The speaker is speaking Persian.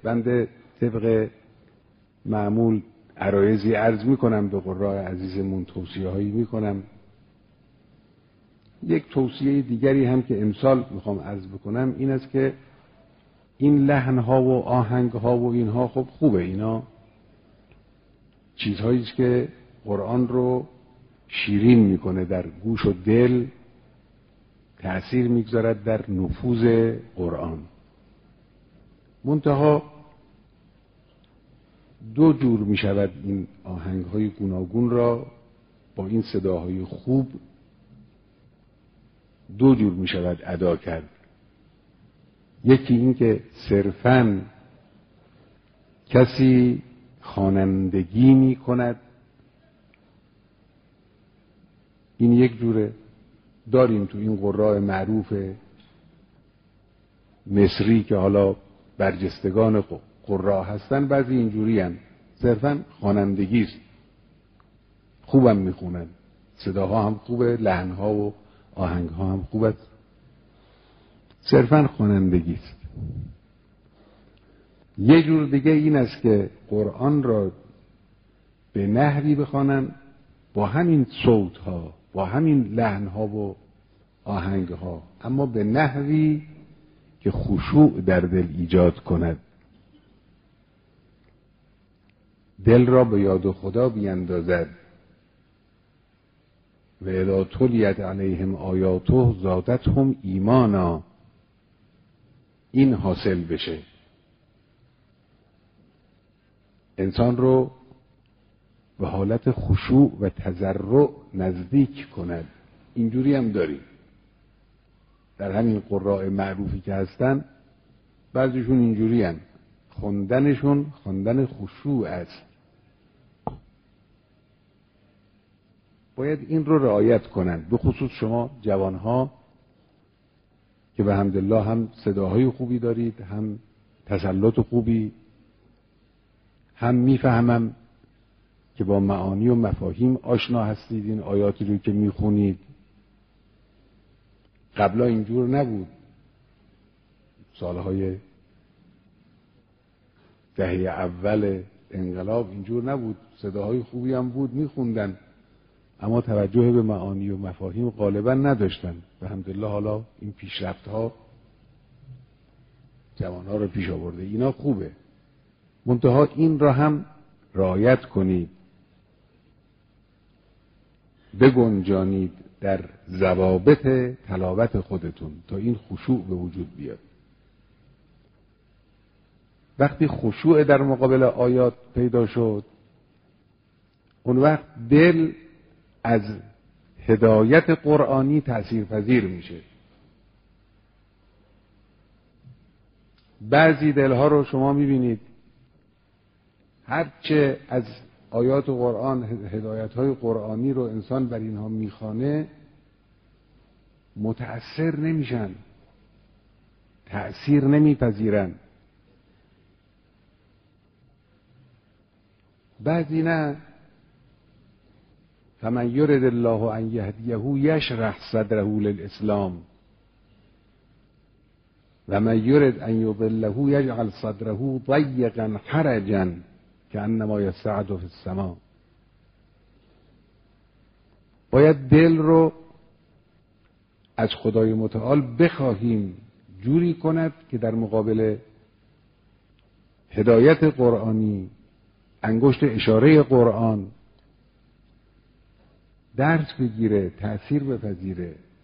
بنده طبق معمول عرایضی عرض میکنم به قراء عزیزمون، توصیه هایی میکنم. یک توصیه دیگری هم که امسال میخوام عرض بکنم این است که این لحن ها و آهنگ ها و اینها خب خوبه، اینا چیزهایی است که قرآن رو شیرین میکنه، در گوش و دل تأثیر میگذارد در نفوذ قرآن. منتها دو جور میشود این آهنگ های گوناگون را با این صداهای خوب دو جور میشود ادا کرد. یکی این که صرفاً کسی خوانندگی می کند، این یک جوره. داریم تو این قراء معروف مصری که حالا برجستگان قراء هستن، بعضی اینجوری هستن صرفاً خوانندگی است، خوبم میخونن، صداها هم خوبه، لحنها و آهنگها هم خوبه، صرفاً خوانندگی است. یه جور دیگه این است که قرآن را به نحوی بخوانن با همین صوت ها، با همین لحن ها و آهنگ ها، اما به نحوی که خشوع در دل ایجاد کند، دل را به یاد خدا بیندازد. و اذا تلیت علیهم آیاته زادتهم ایمانا، این حاصل بشه، انسان رو به حالت خشوع و تضرع نزدیک کند. اینجوری هم داریم در همین قراء معروفی که هستن، بعضیشون اینجوری هم خوندنشون خوندن خشوع است. باید این رو رعایت کنند، به خصوص شما جوانها که به حمدالله هم صداهای خوبی دارید، هم تسلط خوبی، هم میفهمم که با معانی و مفاهیم آشنا هستید. این آیاتی رو که میخونید قبلا اینجور نبود، سالهای دهه اول انقلاب اینجور نبود، صداهای خوبی هم بود میخوندن، اما توجه به معانی و مفاهیم غالبا نداشتن. به حمدالله حالا این پیشرفت ها جوانها رو پیش آورده، اینا خوبه، منتها این را هم رعایت کنید، بگنجانید در ضوابط تلاوت خودتون تا این خشوع به وجود بیاد. وقتی خشوع در مقابل آیات پیدا شد، اون وقت دل از هدایت قرآنی تأثیرپذیر میشه. بعضی دلها رو شما میبینید هرچه از آیات قرآن، هدایت‌های قرآنی رو انسان بر اینها میخوانه متأثر نمیشن، تأثیر نمیپذیرن. بعضی نه، فمن یرد الله ان یهدیه یشرح صدره للاسلام و من یرد ان یضله یجعل صدره ضیقا حرجا کانما یصعد فی السماء. باید دل رو از خدای متعال بخواهیم جوری کند که در مقابل هدایت قرآنی، انگشت اشاره قرآن درس بگیره، تأثیر بپذیره.